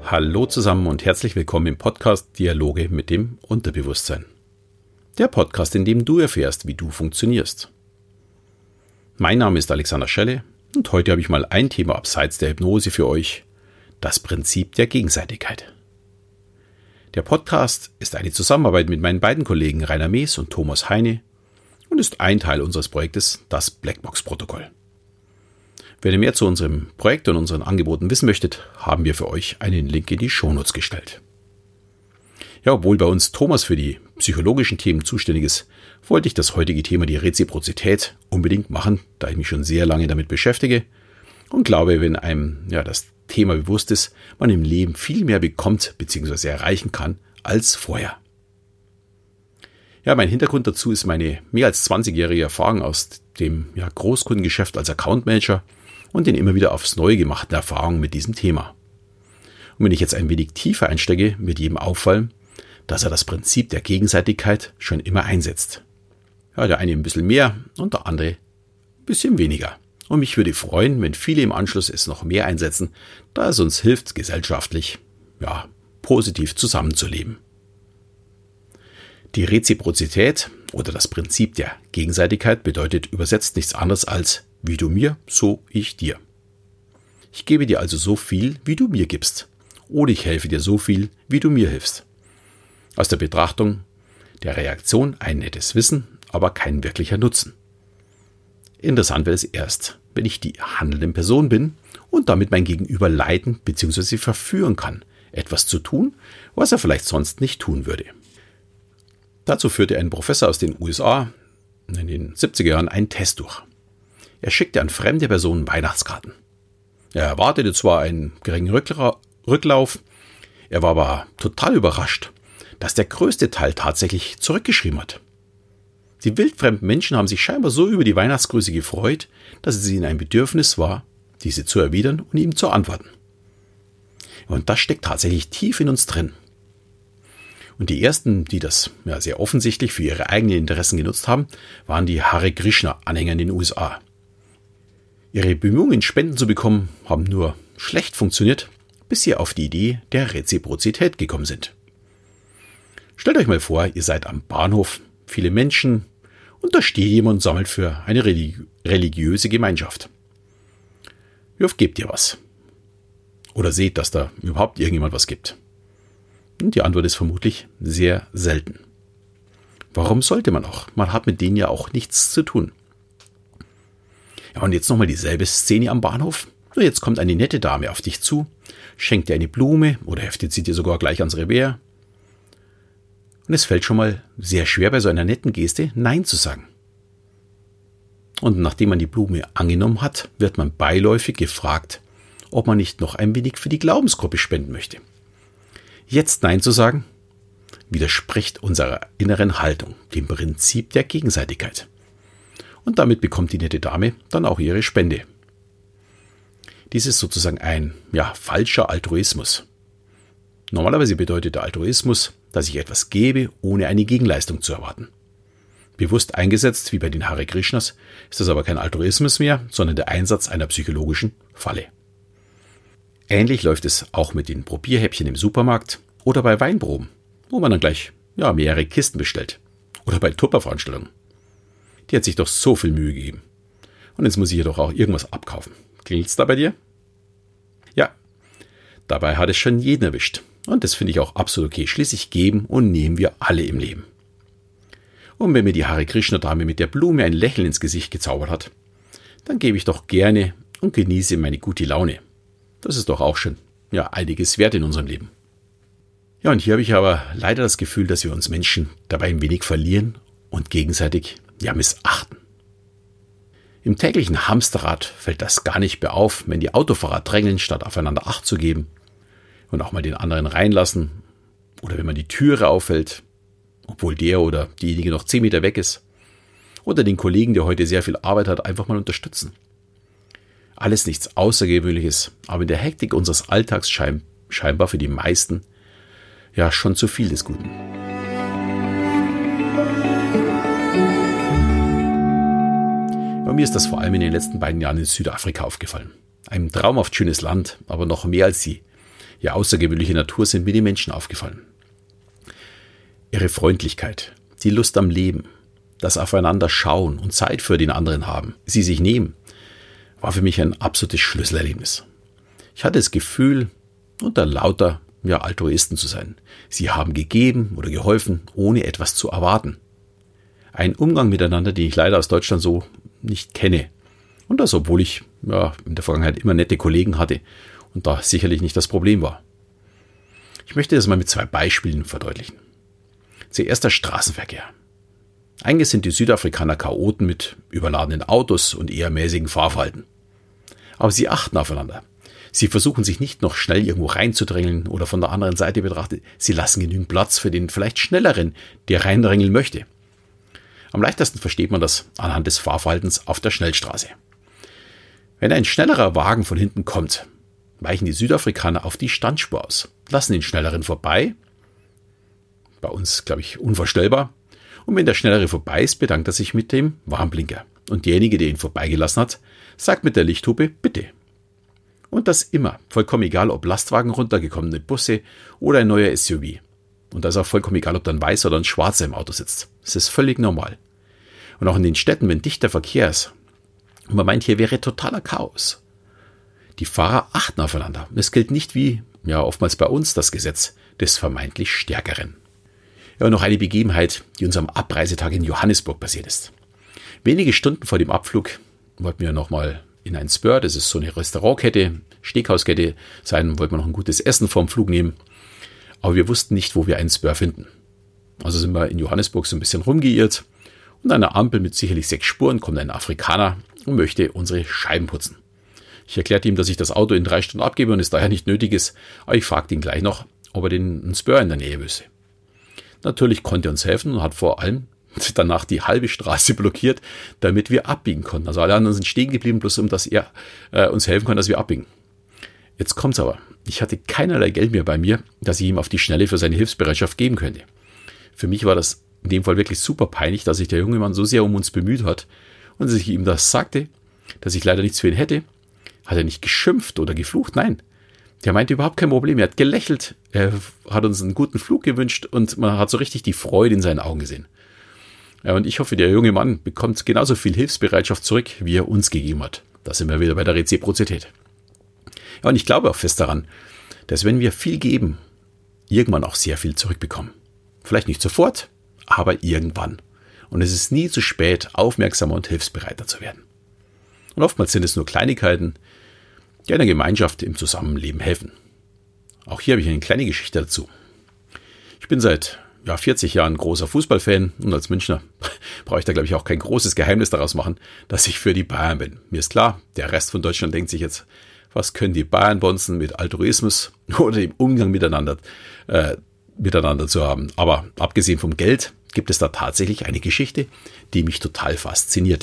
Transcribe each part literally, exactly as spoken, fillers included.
Hallo zusammen und herzlich willkommen im Podcast Dialoge mit dem Unterbewusstsein. Der Podcast, in dem du erfährst, wie du funktionierst. Mein Name ist Alexander Schelle und heute habe ich mal ein Thema abseits der Hypnose für euch: das Prinzip der Gegenseitigkeit. Der Podcast ist eine Zusammenarbeit mit meinen beiden Kollegen Rainer Mees und Thomas Heine und ist ein Teil unseres Projektes, das Blackbox-Protokoll. Wenn ihr mehr zu unserem Projekt und unseren Angeboten wissen möchtet, haben wir für euch einen Link in die Shownotes gestellt. Ja, obwohl bei uns Thomas für die psychologischen Themen zuständig ist, wollte ich das heutige Thema, die Reziprozität, unbedingt machen, da ich mich schon sehr lange damit beschäftige und glaube, wenn einem ja das Thema bewusst ist, man im Leben viel mehr bekommt bzw. erreichen kann als vorher. Ja, mein Hintergrund dazu ist meine mehr als zwanzigjährige Erfahrung aus dem ja, Großkundengeschäft als Account Manager und den immer wieder aufs Neue gemachten Erfahrungen mit diesem Thema. Und wenn ich jetzt ein wenig tiefer einsteige, wird jedem auffallen, dass er das Prinzip der Gegenseitigkeit schon immer einsetzt. Ja, der eine ein bisschen mehr und der andere ein bisschen weniger. Und mich würde freuen, wenn viele im Anschluss es noch mehr einsetzen, da es uns hilft, gesellschaftlich ja, positiv zusammenzuleben. Die Reziprozität oder das Prinzip der Gegenseitigkeit bedeutet übersetzt nichts anderes als wie du mir, so ich dir. Ich gebe dir also so viel, wie du mir gibst. Oder ich helfe dir so viel, wie du mir hilfst. Aus der Betrachtung der Reaktion ein nettes Wissen, aber kein wirklicher Nutzen. Interessant wird es erst, wenn ich die handelnde Person bin und damit mein Gegenüber leiten bzw. verführen kann, etwas zu tun, was er vielleicht sonst nicht tun würde. Dazu führte ein Professor aus den U S A in den siebziger Jahren einen Test durch. Er schickte an fremde Personen Weihnachtskarten. Er erwartete zwar einen geringen Rücklauf, er war aber total überrascht, dass der größte Teil tatsächlich zurückgeschrieben hat. Die wildfremden Menschen haben sich scheinbar so über die Weihnachtsgrüße gefreut, dass es ihnen ein Bedürfnis war, diese zu erwidern und ihm zu antworten. Und das steckt tatsächlich tief in uns drin. Und die ersten, die das ja, sehr offensichtlich für ihre eigenen Interessen genutzt haben, waren die Hare Krishna-Anhänger in den U S A. Ihre Bemühungen, Spenden zu bekommen, haben nur schlecht funktioniert, bis sie auf die Idee der Reziprozität gekommen sind. Stellt euch mal vor, ihr seid am Bahnhof, viele Menschen, und da steht jemand und sammelt für eine religi- religiöse Gemeinschaft. Wie oft gebt ihr was? Oder seht, dass da überhaupt irgendjemand was gibt? Und die Antwort ist vermutlich sehr selten. Warum sollte man auch? Man hat mit denen ja auch nichts zu tun. Ja, und jetzt nochmal dieselbe Szene am Bahnhof. Nur jetzt kommt eine nette Dame auf dich zu, schenkt dir eine Blume oder heftet sie dir sogar gleich ans Revers. Und es fällt schon mal sehr schwer, bei so einer netten Geste Nein zu sagen. Und nachdem man die Blume angenommen hat, wird man beiläufig gefragt, ob man nicht noch ein wenig für die Glaubensgruppe spenden möchte. Jetzt Nein zu sagen, widerspricht unserer inneren Haltung, dem Prinzip der Gegenseitigkeit. Und damit bekommt die nette Dame dann auch ihre Spende. Dies ist sozusagen ein ja, falscher Altruismus. Normalerweise bedeutet der Altruismus, dass ich etwas gebe, ohne eine Gegenleistung zu erwarten. Bewusst eingesetzt, wie bei den Hare Krishnas, ist das aber kein Altruismus mehr, sondern der Einsatz einer psychologischen Falle. Ähnlich läuft es auch mit den Probierhäppchen im Supermarkt oder bei Weinproben, wo man dann gleich ja, mehrere Kisten bestellt. Oder bei Tupperveranstaltungen. Die hat sich doch so viel Mühe gegeben. Und jetzt muss ich ihr doch auch irgendwas abkaufen. Klingelt's da bei dir? Ja, dabei hat es schon jeden erwischt. Und das finde ich auch absolut okay. Schließlich geben und nehmen wir alle im Leben. Und wenn mir die Hare Krishna Dame mit der Blume ein Lächeln ins Gesicht gezaubert hat, dann gebe ich doch gerne und genieße meine gute Laune. Das ist doch auch schon ja, einiges wert in unserem Leben. Ja, und hier habe ich aber leider das Gefühl, dass wir uns Menschen dabei ein wenig verlieren und gegenseitig ja missachten. Im täglichen Hamsterrad fällt das gar nicht mehr auf, wenn die Autofahrer drängeln, statt aufeinander Acht zu geben und auch mal den anderen reinlassen oder wenn man die Türe aufhält, obwohl der oder diejenige noch zehn Meter weg ist oder den Kollegen, der heute sehr viel Arbeit hat, einfach mal unterstützen. Alles nichts Außergewöhnliches, aber in der Hektik unseres Alltags schein, scheinbar für die meisten ja schon zu viel des Guten. Bei mir ist das vor allem in den letzten beiden Jahren in Südafrika aufgefallen. Ein traumhaft schönes Land, aber noch mehr als die ja, außergewöhnliche Natur sind mir die Menschen aufgefallen. Ihre Freundlichkeit, die Lust am Leben, das Aufeinander schauen und Zeit für den anderen haben, sie sich nehmen, war für mich ein absolutes Schlüsselerlebnis. Ich hatte das Gefühl, unter lauter ja, Altruisten zu sein. Sie haben gegeben oder geholfen, ohne etwas zu erwarten. Ein Umgang miteinander, den ich leider aus Deutschland so nicht kenne. Und das, obwohl ich ja, in der Vergangenheit immer nette Kollegen hatte und da sicherlich nicht das Problem war. Ich möchte das mal mit zwei Beispielen verdeutlichen. Zuerst der Straßenverkehr. Eigentlich sind die Südafrikaner Chaoten mit überladenen Autos und eher mäßigen Fahrverhalten. Aber sie achten aufeinander. Sie versuchen sich nicht noch schnell irgendwo reinzudrängeln oder von der anderen Seite betrachtet, sie lassen genügend Platz für den vielleicht Schnelleren, der reindrängeln möchte. Am leichtesten versteht man das anhand des Fahrverhaltens auf der Schnellstraße. Wenn ein schnellerer Wagen von hinten kommt, weichen die Südafrikaner auf die Standspur aus, lassen den Schnelleren vorbei, bei uns, glaube ich, unvorstellbar, und wenn der Schnellere vorbei ist, bedankt er sich mit dem Warnblinker. Und derjenige, der ihn vorbeigelassen hat, sagt mit der Lichthupe, bitte. Und das immer, vollkommen egal, ob Lastwagen runtergekommene Busse oder ein neuer S U V. Und da ist auch vollkommen egal, ob da ein Weißer oder ein Schwarzer im Auto sitzt. Das ist völlig normal. Und auch in den Städten, wenn dichter Verkehr ist, und man meint, hier wäre totaler Chaos. Die Fahrer achten aufeinander. Es gilt nicht wie, ja, oftmals bei uns das Gesetz des vermeintlich Stärkeren. Ja, und noch eine Begebenheit, die uns am Abreisetag in Johannesburg passiert ist. Wenige Stunden vor dem Abflug wollten wir nochmal in ein Spur, das ist so eine Restaurantkette, Steakhauskette sein, wollten wir noch ein gutes Essen vorm Flug nehmen. Aber wir wussten nicht, wo wir einen Spur finden. Also sind wir in Johannesburg so ein bisschen rumgeirrt und an einer Ampel mit sicherlich sechs Spuren kommt ein Afrikaner und möchte unsere Scheiben putzen. Ich erklärte ihm, dass ich das Auto in drei Stunden abgebe und es daher nicht nötig ist, aber ich fragte ihn gleich noch, ob er den einen Spur in der Nähe wüsste. Natürlich konnte er uns helfen und hat vor allem danach die halbe Straße blockiert, damit wir abbiegen konnten. Also alle anderen sind stehen geblieben, bloß um dass er äh, uns helfen konnte, dass wir abbiegen. Jetzt kommt's aber. Ich hatte keinerlei Geld mehr bei mir, dass ich ihm auf die Schnelle für seine Hilfsbereitschaft geben könnte. Für mich war das in dem Fall wirklich super peinlich, dass sich der junge Mann so sehr um uns bemüht hat und als ich ihm das sagte, dass ich leider nichts für ihn hätte, hat er nicht geschimpft oder geflucht, nein. Der meinte überhaupt kein Problem, er hat gelächelt, er hat uns einen guten Flug gewünscht und man hat so richtig die Freude in seinen Augen gesehen. Ja, und ich hoffe, der junge Mann bekommt genauso viel Hilfsbereitschaft zurück, wie er uns gegeben hat. Da sind wir wieder bei der Reziprozität. Ja, und ich glaube auch fest daran, dass wenn wir viel geben, irgendwann auch sehr viel zurückbekommen. Vielleicht nicht sofort, aber irgendwann. Und es ist nie zu spät, aufmerksamer und hilfsbereiter zu werden. Und oftmals sind es nur Kleinigkeiten, die einer Gemeinschaft im Zusammenleben helfen. Auch hier habe ich eine kleine Geschichte dazu. Ich bin seit ja, vierzig Jahren großer Fußballfan und als Münchner brauche ich da, glaube ich, auch kein großes Geheimnis daraus machen, dass ich für die Bayern bin. Mir ist klar, der Rest von Deutschland denkt sich jetzt, was können die Bayern-Bonzen mit Altruismus oder dem Umgang miteinander, äh, miteinander zu haben. Aber abgesehen vom Geld gibt es da tatsächlich eine Geschichte, die mich total faszinierte.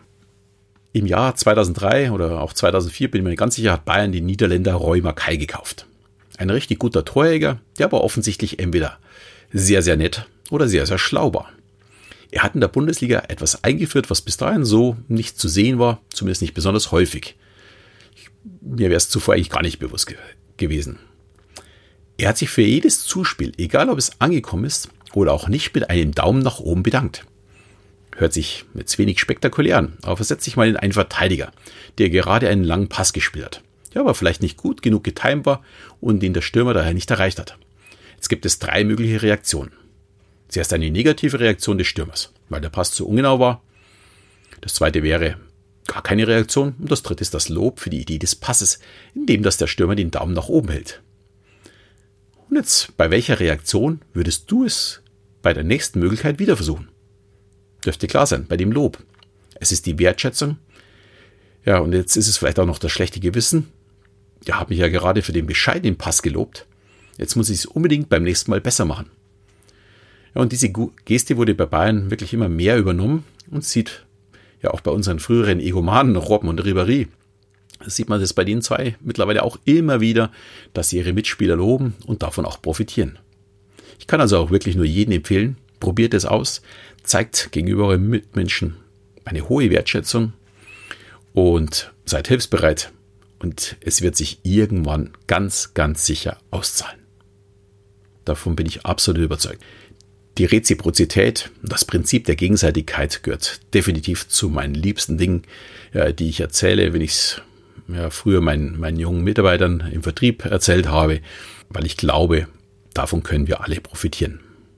Im Jahr zweitausenddrei oder auch zweitausendvier, bin ich mir ganz sicher, hat Bayern den Niederländer Roy Mackay gekauft. Ein richtig guter Torjäger, der aber offensichtlich entweder sehr, sehr nett oder sehr, sehr schlau war. Er hat in der Bundesliga etwas eingeführt, was bis dahin so nicht zu sehen war, zumindest nicht besonders häufig. Mir wäre es zuvor eigentlich gar nicht bewusst ge- gewesen. Er hat sich für jedes Zuspiel, egal ob es angekommen ist oder auch nicht, mit einem Daumen nach oben bedankt. Hört sich jetzt wenig spektakulär an, aber versetzt sich mal in einen Verteidiger, der gerade einen langen Pass gespielt hat, der aber vielleicht nicht gut genug getimt war und den der Stürmer daher nicht erreicht hat. Jetzt gibt es drei mögliche Reaktionen. Zuerst eine negative Reaktion des Stürmers, weil der Pass zu ungenau war. Das zweite wäre gar keine Reaktion. Und das dritte ist das Lob für die Idee des Passes, indem das der Stürmer den Daumen nach oben hält. Und jetzt, bei welcher Reaktion würdest du es bei der nächsten Möglichkeit wieder versuchen? Dürfte klar sein, bei dem Lob. Es ist die Wertschätzung. Ja, und jetzt ist es vielleicht auch noch das schlechte Gewissen. Ja, habe mich ja gerade für den bescheidenen Pass gelobt. Jetzt muss ich es unbedingt beim nächsten Mal besser machen. Ja, und diese Geste wurde bei Bayern wirklich immer mehr übernommen und sieht ja auch bei unseren früheren Egomanen Robben und Ribéry, sieht man das bei den zwei mittlerweile auch immer wieder, dass sie ihre Mitspieler loben und davon auch profitieren. Ich kann also auch wirklich nur jedem empfehlen, probiert es aus, zeigt gegenüber euren Mitmenschen eine hohe Wertschätzung und seid hilfsbereit und es wird sich irgendwann ganz, ganz sicher auszahlen. Davon bin ich absolut überzeugt. Die Reziprozität, das Prinzip der Gegenseitigkeit gehört definitiv zu meinen liebsten Dingen, die ich erzähle, wenn ich es ja, früher meinen, meinen jungen Mitarbeitern im Vertrieb erzählt habe, weil ich glaube, davon können wir alle profitieren.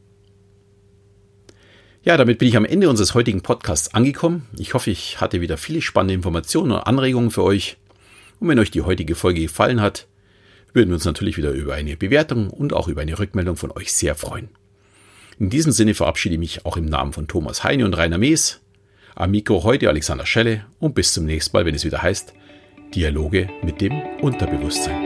Ja, damit bin ich am Ende unseres heutigen Podcasts angekommen. Ich hoffe, ich hatte wieder viele spannende Informationen und Anregungen für euch. Und wenn euch die heutige Folge gefallen hat, würden wir uns natürlich wieder über eine Bewertung und auch über eine Rückmeldung von euch sehr freuen. In diesem Sinne verabschiede ich mich auch im Namen von Thomas Heine und Rainer Mees. Am Mikro heute Alexander Schelle und bis zum nächsten Mal, wenn es wieder heißt Dialoge mit dem Unterbewusstsein.